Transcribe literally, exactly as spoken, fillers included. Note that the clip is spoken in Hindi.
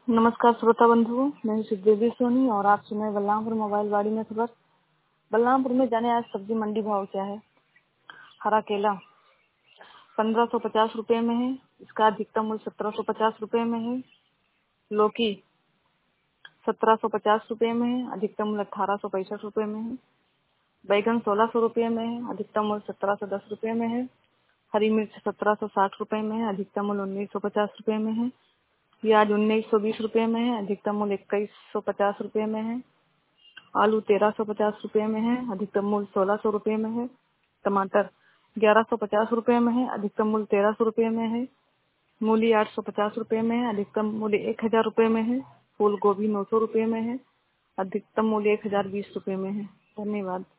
नमस्कार श्रोता बंधुओं, मैं हूं श्रीदेवी सोनी और आप सुने बलरामपुर मोबाइल वाड़ी में खबर। बलरामपुर में जाने आज सब्जी मंडी भाव क्या है। हरा केला पंद्रह सौ पचास रुपए में है, इसका अधिकतम मूल्य सत्रह सौ पचास रुपए में है। लौकी सत्रह सौ पचास रुपए में है, अधिकतम मूल्य अठारह सौ पैंसठ रुपए में है। बैगन सोलह सौ रुपए में है, अधिकतम मूल्य सत्रह सौ दस रुपए में है। हरी मिर्च सत्रह सौ साठ रुपए में है, अधिकतम मूल्य उन्नीस सौ पचास रुपए में है। प्याज उन्नीस सौ बीस रुपए में है, अधिकतम मूल्य इक्कीस सौ पचास रुपए में है। आलू तेरह सौ पचास रुपए में है, अधिकतम मूल्य सोलह सौ रुपए में है। टमाटर ग्यारह सौ पचास रुपए में है, अधिकतम मूल्य तेरह सौ रुपए में है। मूली आठ सौ पचास रुपए में है, अधिकतम मूल्य एक हजार रुपए में है। फूल गोभी नौ सौ रुपए में है, अधिकतम मूल्य एक हजार बीस रुपए में है। धन्यवाद।